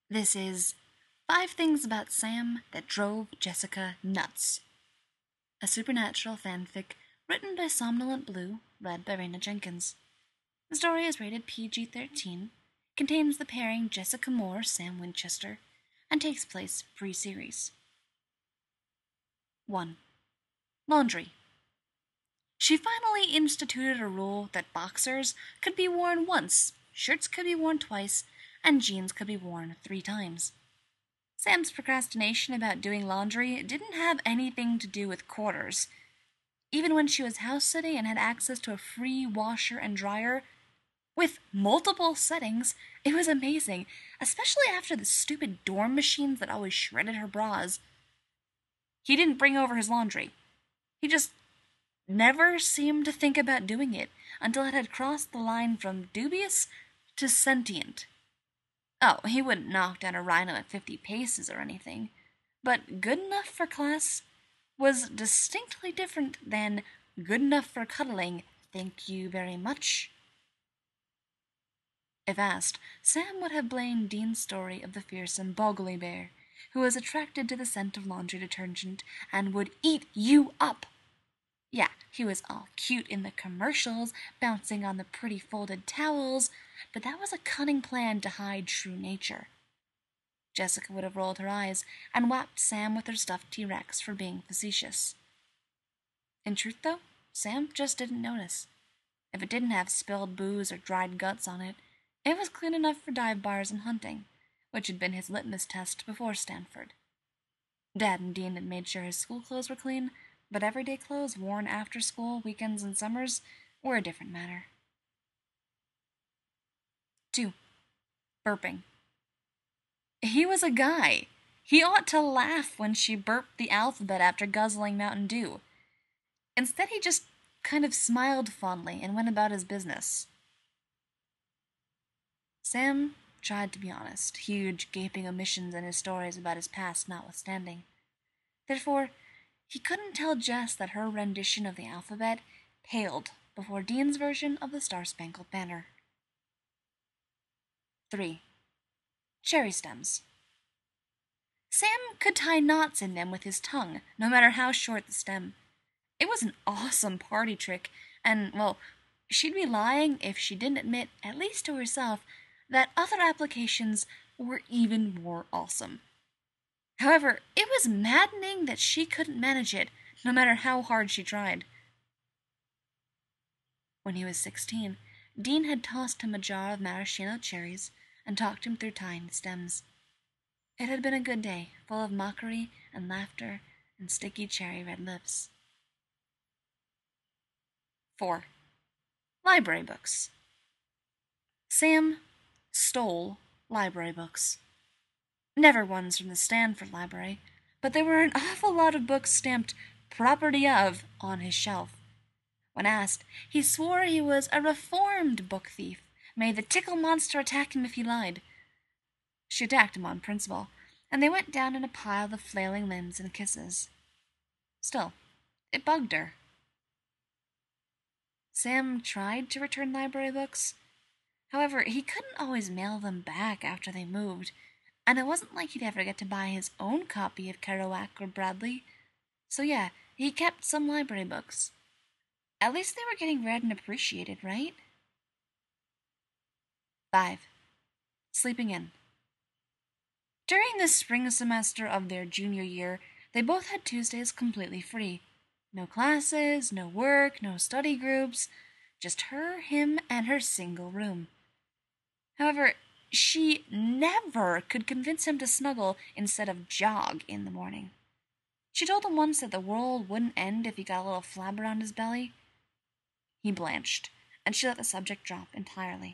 This is 5 Things About Sam That Drove Jessica Nuts, a supernatural fanfic written by Somnolent Blue, read by Raina Jenkins. The story is rated PG-13, contains the pairing Jessica Moore-Sam Winchester, and takes place pre-series. 1. Laundry. She finally instituted a rule that boxers could be worn once, shirts could be worn twice, and jeans could be worn 3 times. Sam's procrastination about doing laundry didn't have anything to do with quarters. Even when she was house-sitting and had access to a free washer and dryer, with multiple settings, it was amazing, especially after the stupid dorm machines that always shredded her bras. He didn't bring over his laundry. He just never seemed to think about doing it until it had crossed the line from dubious to sentient. Oh, he wouldn't knock down a rhino at 50 paces or anything, but good enough for class was distinctly different than good enough for cuddling, thank you very much. If asked, Sam would have blamed Dean's story of the fearsome Boggly Bear, who was attracted to the scent of laundry detergent and would eat you up. Yeah, he was all cute in the commercials, bouncing on the pretty folded towels, but that was a cunning plan to hide true nature. Jessica would have rolled her eyes and whacked Sam with her stuffed T-Rex for being facetious. In truth, though, Sam just didn't notice. If it didn't have spilled booze or dried guts on it, it was clean enough for dive bars and hunting, which had been his litmus test before Stanford. Dad and Dean had made sure his school clothes were clean, but everyday clothes worn after school, weekends, and summers were a different matter. 2. Burping. He was a guy. He ought to laugh when she burped the alphabet after guzzling Mountain Dew. Instead, he just kind of smiled fondly and went about his business. Sam tried to be honest, huge gaping omissions in his stories about his past notwithstanding. Therefore, he couldn't tell Jess that her rendition of the alphabet paled before Dean's version of the Star-Spangled Banner. 3. Cherry stems. Sam could tie knots in them with his tongue, no matter how short the stem. It was an awesome party trick, and, well, she'd be lying if she didn't admit, at least to herself, that other applications were even more awesome. However, it was maddening that she couldn't manage it, no matter how hard she tried. When he was 16, Dean had tossed him a jar of maraschino cherries and talked him through tying the stems. It had been a good day, full of mockery and laughter and sticky cherry red lips. 4. Library books. Sam stole library books. Never ones from the Stanford Library, but there were an awful lot of books stamped property of on his shelf. When asked, he swore he was a reformed book thief. May the tickle monster attack him if he lied. She attacked him on principle, and they went down in a pile of flailing limbs and kisses. Still, it bugged her. Sam tried to return library books. However, he couldn't always mail them back after they moved, and it wasn't like he'd ever get to buy his own copy of Kerouac or Bradley. So yeah, he kept some library books. At least they were getting read and appreciated, right? 5. Sleeping in. During the spring semester of their junior year, they both had Tuesdays completely free. No classes, no work, no study groups, just her, him, and her single room. However, she never could convince him to snuggle instead of jog in the morning. She told him once that the world wouldn't end if he got a little flab around his belly. He blanched, and she let the subject drop entirely.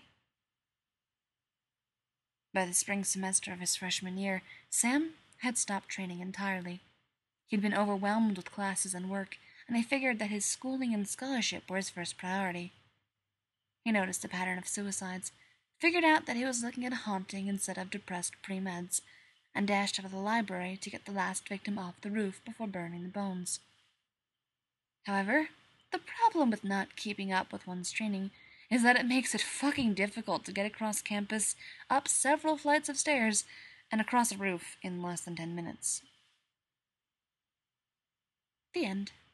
By the spring semester of his freshman year, Sam had stopped training entirely. He'd been overwhelmed with classes and work, and he figured that his schooling and scholarship were his first priority. He noticed a pattern of suicides, figured out that he was looking at a haunting instead of depressed pre-meds, and dashed out of the library to get the last victim off the roof before burning the bones. However, the problem with not keeping up with one's training is that it makes it fucking difficult to get across campus, up several flights of stairs, and across a roof in less than 10 minutes. The end.